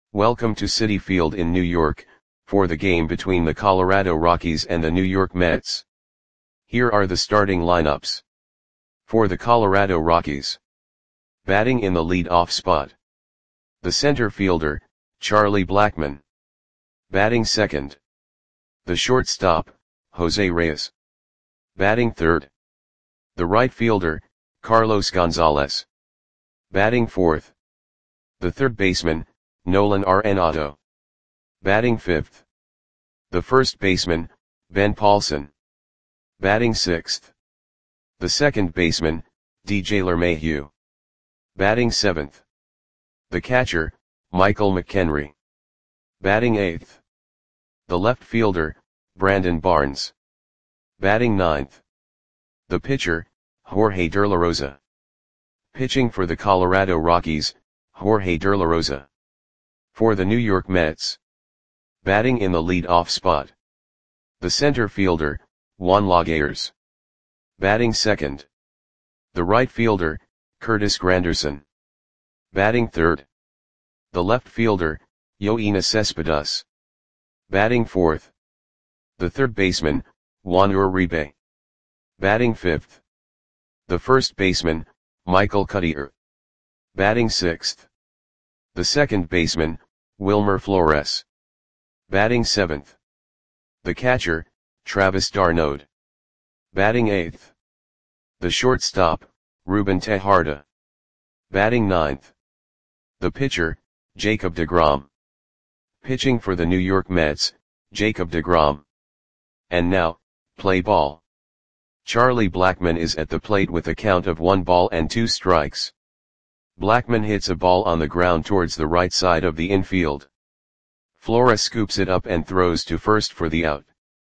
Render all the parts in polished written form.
Welcome to Citi Field in New York, for the game between the Colorado Rockies and the New York Mets. Here are the starting lineups. For the Colorado Rockies. Batting in the lead-off spot. The center fielder, Charlie Blackmon. Batting second. The shortstop, Jose Reyes. Batting third. The right fielder, Carlos Gonzalez. Batting fourth. The third baseman, Nolan Arenado. Batting fifth. The first baseman, Ben Paulson. Batting sixth. The second baseman, DJ LeMahieu. Batting seventh. The catcher, Michael McKenry. Batting eighth. The left fielder, Brandon Barnes. Batting ninth. The pitcher, Jorge De La Rosa. Pitching for the Colorado Rockies, Jorge De La Rosa. For the New York Mets. Batting in the lead-off spot. The center fielder, Juan Lagares. Batting second. The right fielder, Curtis Granderson. Batting third. The left fielder, Yoenis Cespedes. Batting fourth. The third baseman, Juan Uribe. Batting fifth. The first baseman, Michael Cuddyer. Batting sixth. The second baseman, Wilmer Flores. Batting seventh. The catcher, Travis d'Arnaud. Batting eighth. The shortstop, Ruben Tejada. Batting ninth. The pitcher, Jacob deGrom. Pitching for the New York Mets, Jacob deGrom. And now, play ball. Charlie Blackmon is at the plate with a count of 1 ball and 2 strikes. Blackmon hits a ball on the ground towards the right side of the infield. Flores scoops it up and throws to first for the out.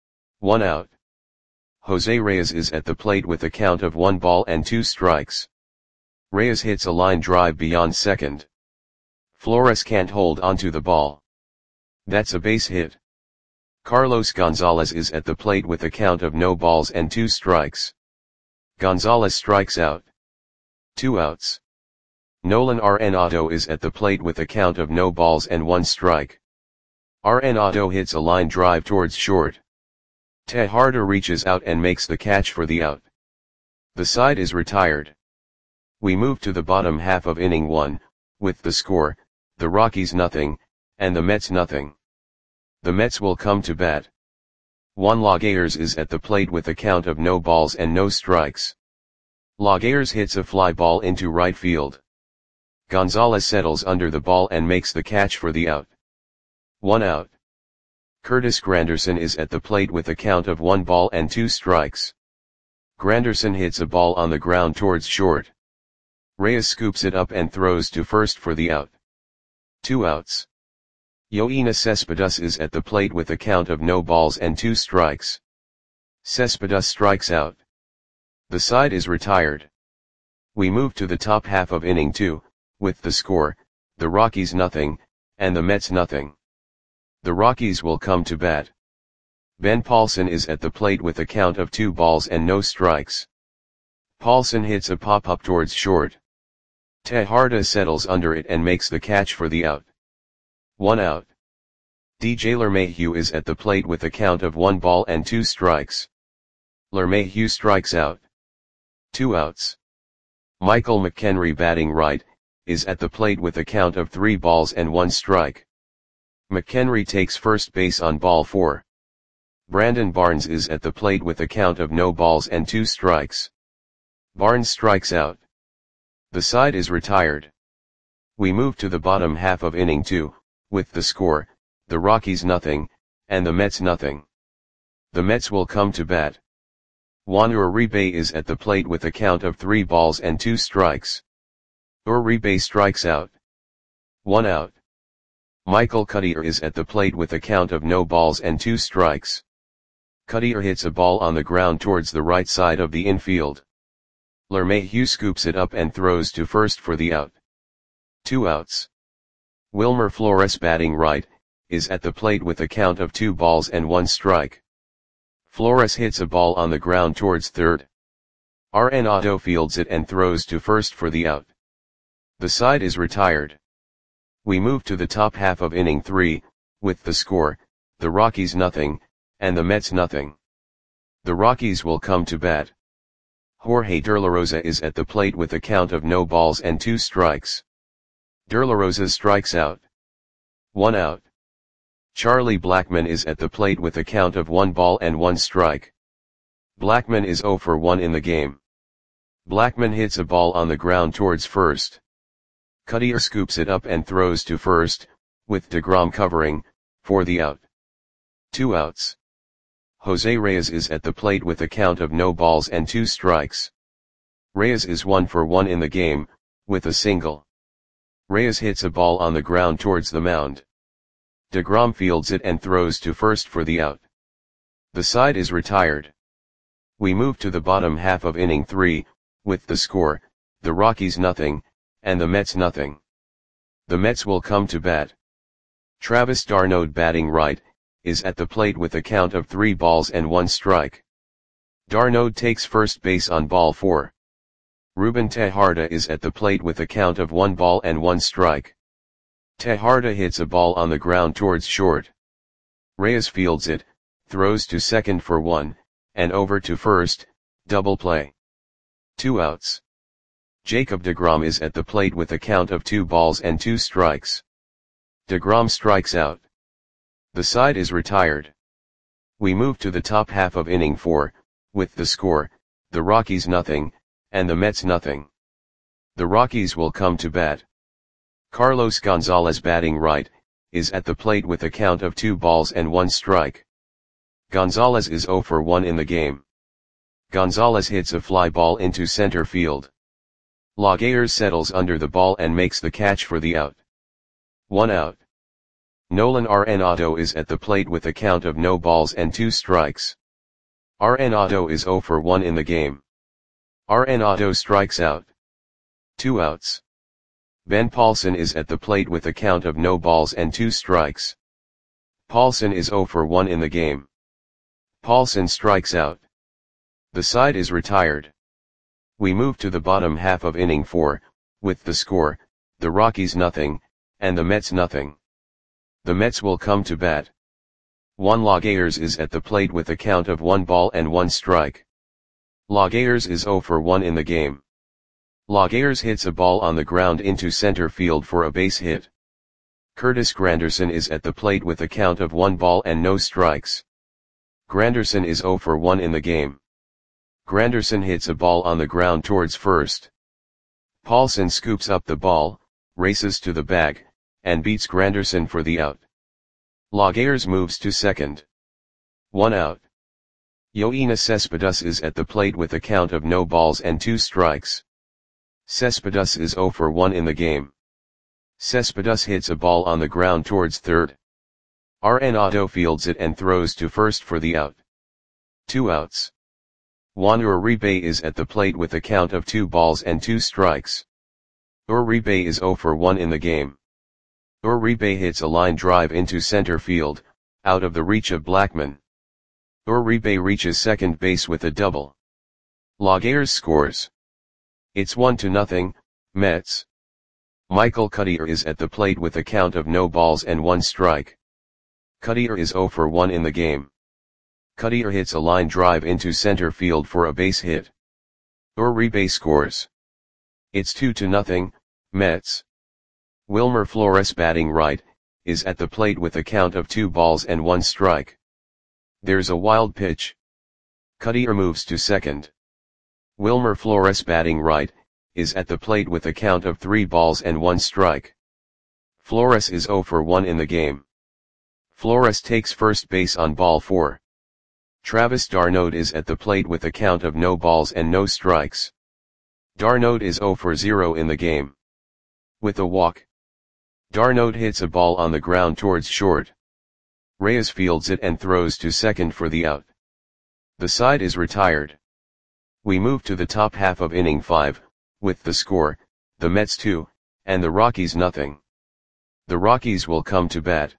1 out. Jose Reyes is at the plate with a count of 1 ball and 2 strikes. Reyes hits a line drive beyond second. Flores can't hold onto the ball. That's a base hit. Carlos Gonzalez is at the plate with a count of no balls and 2 strikes. Gonzalez strikes out. 2 outs. Nolan Arenado is at the plate with a count of no balls and 1 strike. Arenado hits a line drive towards short. Tejada reaches out and makes the catch for the out. The side is retired. We move to the bottom half of inning 1, with the score, the Rockies nothing, and the Mets nothing. The Mets will come to bat. Juan Lagares is at the plate with a count of no balls and no strikes. Lagares hits a fly ball into right field. Gonzalez settles under the ball and makes the catch for the out. 1 out. Curtis Granderson is at the plate with a count of 1 ball and 2 strikes. Granderson hits a ball on the ground towards short. Reyes scoops it up and throws to first for the out. 2 outs. Yoenis Cespedes is at the plate with a count of no balls and 2 strikes. Cespedes strikes out. The side is retired. We move to the top half of inning 2, with the score, the Rockies nothing, and the Mets nothing. The Rockies will come to bat. Ben Paulson is at the plate with a count of 2 balls and no strikes. Paulson hits a pop-up towards short. Tejada settles under it and makes the catch for the out. 1 out. DJ LeMahieu is at the plate with a count of 1 ball and 2 strikes. LeMahieu strikes out. 2 outs. Michael McKenry, batting right, is at the plate with a count of 3 balls and 1 strike. McKenry takes first base on ball 4. Brandon Barnes is at the plate with a count of no balls and 2 strikes. Barnes strikes out. The side is retired. We move to the bottom half of inning 2, with the score, the Rockies nothing, and the Mets nothing. The Mets will come to bat. Juan Uribe is at the plate with a count of 3 balls and 2 strikes. Uribe strikes out. 1 out. Michael Cuddyer is at the plate with a count of no balls and 2 strikes. Cuddyer hits a ball on the ground towards the right side of the infield. LeMahieu scoops it up and throws to first for the out. 2 outs. Wilmer Flores, batting right, is at the plate with a count of 2 balls and 1 strike. Flores hits a ball on the ground towards third. Arenado fields it and throws to first for the out. The side is retired. We move to the top half of inning 3, with the score, the Rockies nothing, and the Mets nothing. The Rockies will come to bat. Jorge De La Rosa is at the plate with a count of no balls and 2 strikes. De La Rosa strikes out. 1 out. Charlie Blackmon is at the plate with a count of 1 ball and 1 strike. Blackmon is 0 for 1 in the game. Blackmon hits a ball on the ground towards first. Cuddyer scoops it up and throws to first, with DeGrom covering, for the out. 2 outs. Jose Reyes is at the plate with a count of no balls and 2 strikes. Reyes is 1 for 1 in the game, with a single. Reyes hits a ball on the ground towards the mound. DeGrom fields it and throws to first for the out. The side is retired. We move to the bottom half of inning 3, with the score, the Rockies nothing, and the Mets nothing. The Mets will come to bat. Travis d'Arnaud batting right, is at the plate with a count of 3 balls and 1 strike. d'Arnaud takes first base on ball 4. Ruben Tejada is at the plate with a count of 1 ball and 1 strike. Tejada hits a ball on the ground towards short. Reyes fields it, throws to second for 1, and over to first, double play. 2 outs. Jacob deGrom is at the plate with a count of 2 balls and 2 strikes. deGrom strikes out. The side is retired. We move to the top half of inning 4, with the score, the Rockies nothing, and the Mets nothing. The Rockies will come to bat. Carlos Gonzalez batting right, is at the plate with a count of 2 balls and 1 strike. Gonzalez is 0 for 1 in the game. Gonzalez hits a fly ball into center field. Laguerre settles under the ball and makes the catch for the out. 1 out. Nolan Arenado is at the plate with a count of no balls and 2 strikes. Arenado is 0 for 1 in the game. Arenado strikes out. 2 outs. Ben Paulson is at the plate with a count of no balls and 2 strikes. Paulson is 0 for 1 in the game. Paulson strikes out. The side is retired. We move to the bottom half of inning 4, with the score, the Rockies nothing, and the Mets nothing. The Mets will come to bat. Juan Laguerre is at the plate with a count of 1 ball and 1 strike. Laguerre is 0 for 1 in the game. Laguerre hits a ball on the ground into center field for a base hit. Curtis Granderson is at the plate with a count of 1 ball and no strikes. Granderson is 0 for 1 in the game. Granderson hits a ball on the ground towards first. Paulson scoops up the ball, races to the bag, and beats Granderson for the out. Laguerre moves to second. 1 out. Yoenis Cespedes is at the plate with a count of no balls and 2 strikes. Cespedes is 0 for 1 in the game. Cespedes hits a ball on the ground towards third. Arenado fields it and throws to first for the out. 2 outs. Juan Uribe is at the plate with a count of 2 balls and 2 strikes. Uribe is 0 for 1 in the game. Uribe hits a line drive into center field, out of the reach of Blackmon. Uribe reaches second base with a double. Laguerre scores. It's 1-0, Mets. Michael Cuddyer is at the plate with a count of no balls and 1 strike. Cuddyer is 0 for 1 in the game. Cuddyer hits a line drive into center field for a base hit. Uribe scores. It's 2-0, Mets. Wilmer Flores batting right, is at the plate with a count of 2 balls and 1 strike. There's a wild pitch. Cuddyer moves to second. Wilmer Flores batting right, is at the plate with a count of 3 balls and 1 strike. Flores is 0 for 1 in the game. Flores takes first base on ball 4. Travis d'Arnaud is at the plate with a count of no balls and no strikes. d'Arnaud is 0 for 0 in the game. With a walk. d'Arnaud hits a ball on the ground towards short. Reyes fields it and throws to second for the out. The side is retired. We move to the top half of inning 5, with the score, the Mets 2, and the Rockies nothing. The Rockies will come to bat.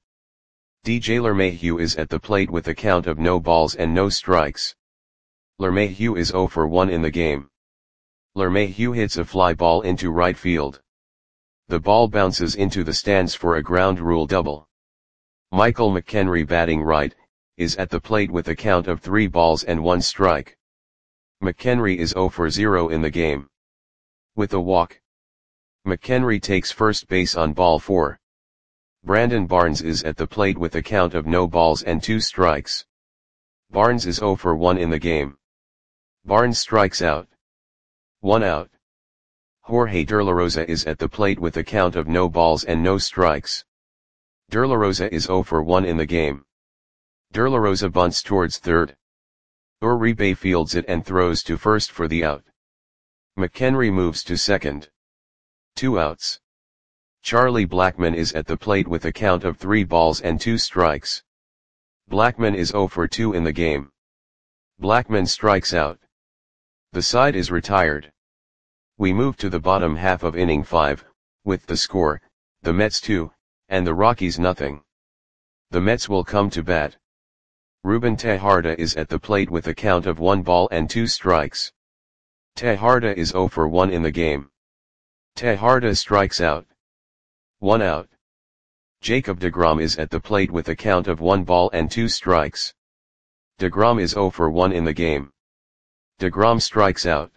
DJ LeMahieu is at the plate with a count of no balls and no strikes. LeMahieu is 0 for 1 in the game. LeMahieu hits a fly ball into right field. The ball bounces into the stands for a ground rule double. Michael McHenry, batting right, is at the plate with a count of 3 balls and 1 strike. McHenry is 0 for 0 in the game. With a walk, McHenry takes first base on ball 4. Brandon Barnes is at the plate with a count of no balls and 2 strikes. Barnes is 0 for 1 in the game. Barnes strikes out. 1 out. Jorge De La Rosa is at the plate with a count of no balls and no strikes. De La Rosa is 0 for 1 in the game. De La Rosa bunts towards third. Uribe fields it and throws to first for the out. McHenry moves to second. 2 outs. Charlie Blackmon is at the plate with a count of 3 balls and 2 strikes. Blackmon is 0 for 2 in the game. Blackmon strikes out. The side is retired. We move to the bottom half of inning 5, with the score, the Mets 2, and the Rockies nothing. The Mets will come to bat. Ruben Tejada is at the plate with a count of 1 ball and 2 strikes. Tejada is 0 for 1 in the game. Tejada strikes out. 1 out. Jacob deGrom is at the plate with a count of 1 ball and 2 strikes. deGrom is 0 for 1 in the game. deGrom strikes out.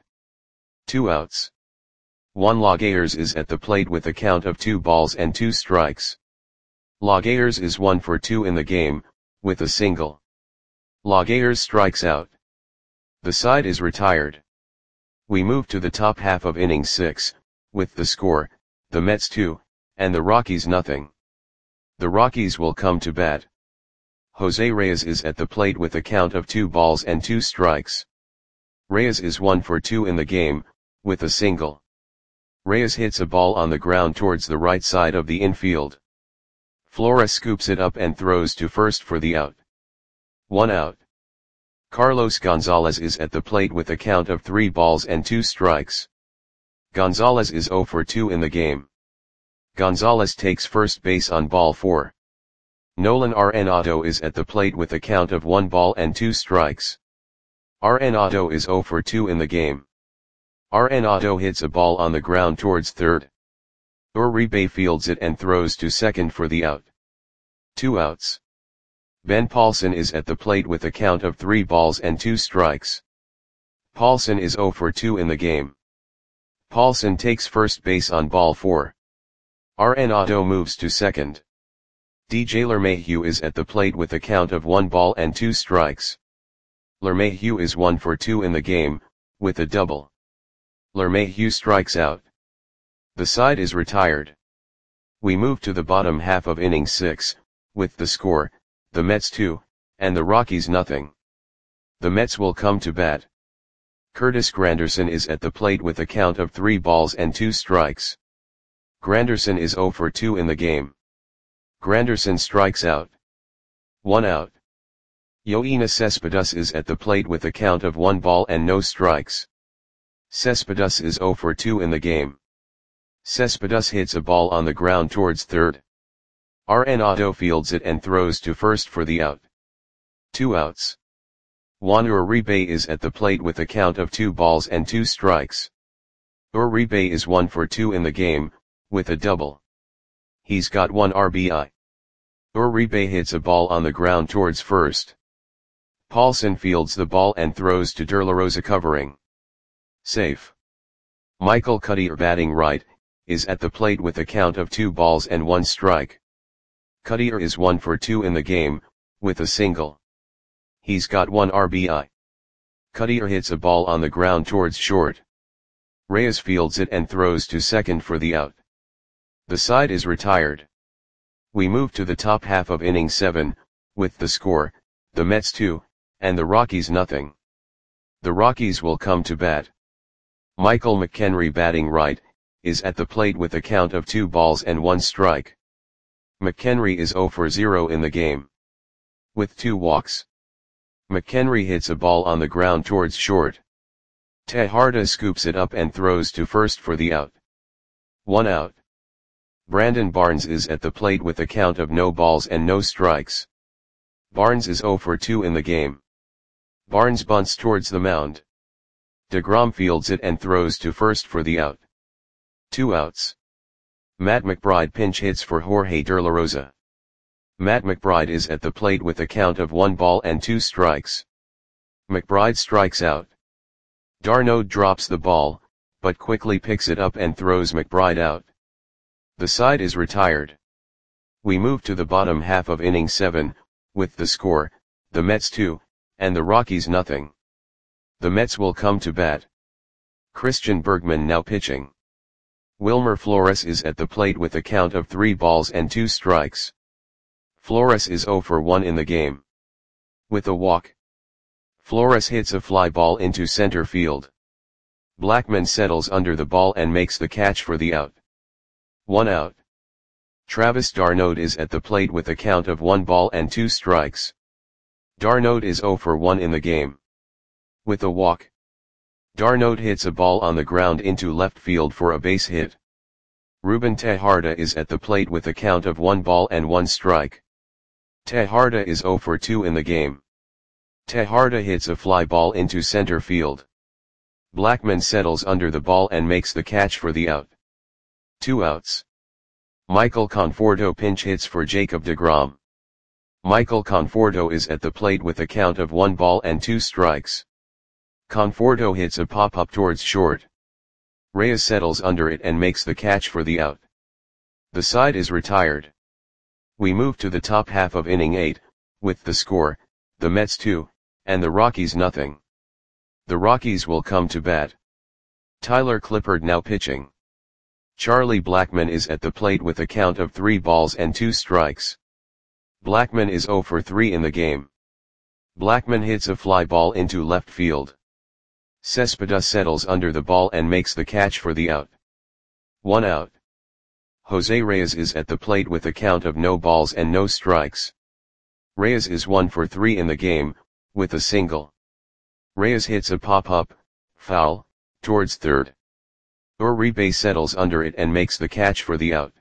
2 outs. Juan Lagares is at the plate with a count of 2 balls and 2 strikes. Lagares is 1 for 2 in the game, with a single. Lagares strikes out. The side is retired. We move to the top half of inning 6, with the score, the Mets 2, and the Rockies nothing. The Rockies will come to bat. Jose Reyes is at the plate with a count of 2 balls and 2 strikes. Reyes is 1 for 2 in the game, with a single. Reyes hits a ball on the ground towards the right side of the infield. Flores scoops it up and throws to first for the out. 1 out. Carlos Gonzalez is at the plate with a count of 3 balls and 2 strikes. Gonzalez is 0 for 2 in the game. Gonzalez takes first base on ball 4. Nolan Arenado is at the plate with a count of 1 ball and 2 strikes. Arenado is 0 for 2 in the game. Arenado hits a ball on the ground towards third. Uribe fields it and throws to second for the out. 2 outs. Ben Paulson is at the plate with a count of 3 balls and 2 strikes. Paulson is 0 for 2 in the game. Paulson takes first base on ball 4. Arenado moves to second. DJ LeMahieu is at the plate with a count of 1 ball and 2 strikes. LeMahieu is 1 for 2 in the game, with a double. LeMahieu strikes out. The side is retired. We move to the bottom half of inning 6, with the score, the Mets 2, and the Rockies nothing. The Mets will come to bat. Curtis Granderson is at the plate with a count of 3 balls and 2 strikes. Granderson is 0 for 2 in the game. Granderson strikes out. 1 out. Yoenis Cespedes is at the plate with a count of 1 ball and no strikes. Cespedes is 0 for 2 in the game. Cespedes hits a ball on the ground towards third. Arenado fields it and throws to first for the out. 2 outs. Juan Uribe is at the plate with a count of 2 balls and 2 strikes. Uribe is 1 for 2 in the game, with a double. He's got 1 RBI. Uribe hits a ball on the ground towards first. Paulson fields the ball and throws to De La Rosa covering. Safe. Michael Cuddyer, batting right, is at the plate with a count of 2 balls and 1 strike. Cuddyer is 1 for 2 in the game, with a single. He's got 1 RBI. Cuddyer hits a ball on the ground towards short. Reyes fields it and throws to second for the out. The side is retired. We move to the top half of inning 7, with the score, the Mets 2, and the Rockies nothing. The Rockies will come to bat. Michael McHenry, batting right, is at the plate with a count of 2 balls and 1 strike. McHenry is 0 for 0 in the game. With 2 walks. McHenry hits a ball on the ground towards short. Tejada scoops it up and throws to first for the out. 1 out. Brandon Barnes is at the plate with a count of no balls and no strikes. Barnes is 0 for 2 in the game. Barnes bunts towards the mound. deGrom fields it and throws to first for the out. 2 outs. Matt McBride pinch hits for Jorge De La Rosa. Matt McBride is at the plate with a count of 1 ball and 2 strikes. McBride strikes out. d'Arnaud drops the ball, but quickly picks it up and throws McBride out. The side is retired. We move to the bottom half of inning 7, with the score, the Mets 2, and the Rockies nothing. The Mets will come to bat. Christian Bergman now pitching. Wilmer Flores is at the plate with a count of 3 balls and 2 strikes. Flores is 0 for 1 in the game. With a walk. Flores hits a fly ball into center field. Blackmon settles under the ball and makes the catch for the out. 1 out. Travis d'Arnaud is at the plate with a count of 1 ball and 2 strikes. d'Arnaud is 0 for 1 in the game. With a walk. d'Arnaud hits a ball on the ground into left field for a base hit. Ruben Tejada is at the plate with a count of 1 ball and 1 strike. Tejada is 0 for 2 in the game. Tejada hits a fly ball into center field. Blackmon settles under the ball and makes the catch for the out. 2 outs. Michael Conforto pinch hits for Jacob deGrom. Michael Conforto is at the plate with a count of 1 ball and 2 strikes. Conforto hits a pop-up towards short. Reyes settles under it and makes the catch for the out. The side is retired. We move to the top half of inning 8, with the score, the Mets 2, and the Rockies nothing. The Rockies will come to bat. Tyler Clippard now pitching. Charlie Blackmon is at the plate with a count of 3 balls and 2 strikes. Blackmon is 0 for 3 in the game. Blackmon hits a fly ball into left field. Cespedes settles under the ball and makes the catch for the out. 1 out. Jose Reyes is at the plate with a count of no balls and no strikes. Reyes is 1 for 3 in the game, with a single. Reyes hits a pop-up, foul, towards third. Uribe settles under it and makes the catch for the out.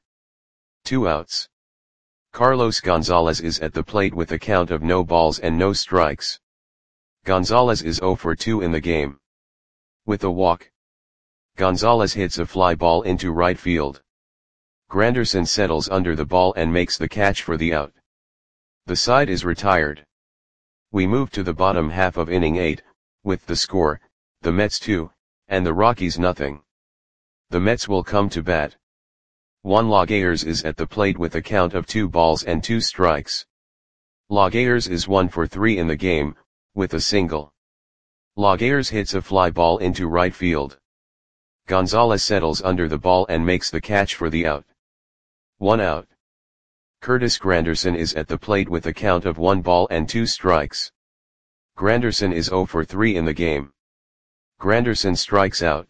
2 outs. Carlos Gonzalez is at the plate with a count of no balls and no strikes. Gonzalez is 0 for 2 in the game. With a walk. Gonzalez hits a fly ball into right field. Granderson settles under the ball and makes the catch for the out. The side is retired. We move to the bottom half of inning 8, with the score, the Mets 2, and the Rockies nothing. The Mets will come to bat. Juan Lagares is at the plate with a count of 2 balls and 2 strikes. Lagares is 1 for 3 in the game, with a single. Lagares hits a fly ball into right field. Gonzalez settles under the ball and makes the catch for the out. 1 out. Curtis Granderson is at the plate with a count of 1 ball and 2 strikes. Granderson is 0 for 3 in the game. Granderson strikes out.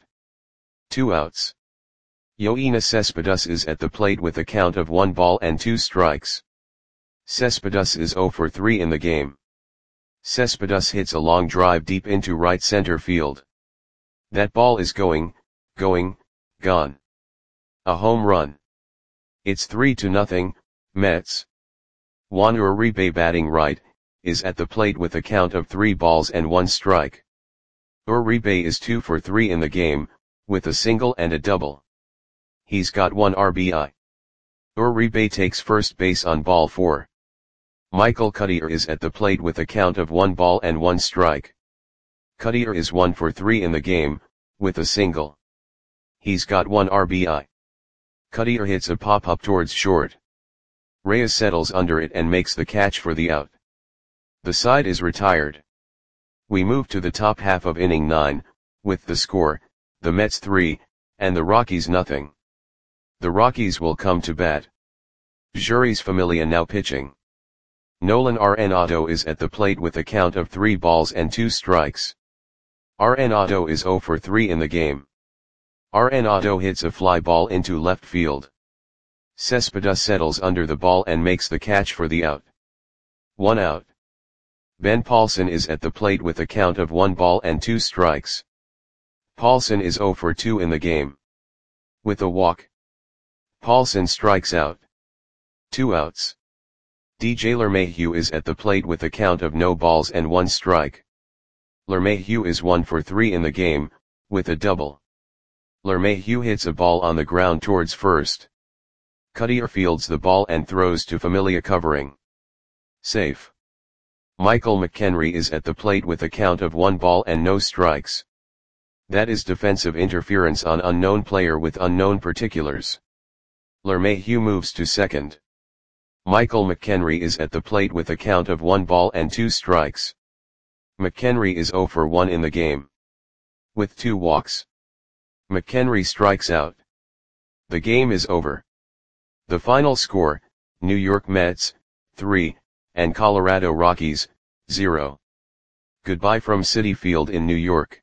2 outs. Yoenis Cespedes is at the plate with a count of 1 ball and 2 strikes. Cespedes is 0 for 3 in the game. Cespedes hits a long drive deep into right center field. That ball is gone. A home run. It's 3-0, Mets. Juan Uribe batting right, is at the plate with a count of 3 balls and 1 strike. Uribe is 2 for 3 in the game, with a single and a double. He's got 1 RBI. Uribe takes first base on ball 4. Michael Cuddyer is at the plate with a count of 1 ball and 1 strike. Cuddyer is 1 for 3 in the game, with a single. He's got 1 RBI. Cuddyer hits a pop-up towards short. Reyes settles under it and makes the catch for the out. The side is retired. We move to the top half of inning 9, with the score, the Mets 3, and the Rockies nothing. The Rockies will come to bat. Jeurys Familia now pitching. Nolan Arenado is at the plate with a count of 3 balls and 2 strikes. Arenado is 0 for 3 in the game. Arenado hits a fly ball into left field. Cespedes settles under the ball and makes the catch for the out. 1 out. Ben Paulson is at the plate with a count of 1 ball and 2 strikes. Paulson is 0 for 2 in the game. With a walk. Paulson strikes out. 2 outs. DJ LeMahieu is at the plate with a count of no balls and 1 strike. LeMahieu is 1 for 3 in the game, with a double. LeMahieu hits a ball on the ground towards first. Cuttier fields the ball and throws to Familia covering. Safe. Michael McHenry is at the plate with a count of 1 ball and no strikes. That is defensive interference on unknown player with unknown particulars. LeMahieu moves to second. Michael McHenry is at the plate with a count of 1 ball and 2 strikes. McHenry is 0 for 1 in the game. With 2 walks. McHenry strikes out. The game is over. The final score, New York Mets, 3, and Colorado Rockies, 0. Goodbye from Citi Field in New York.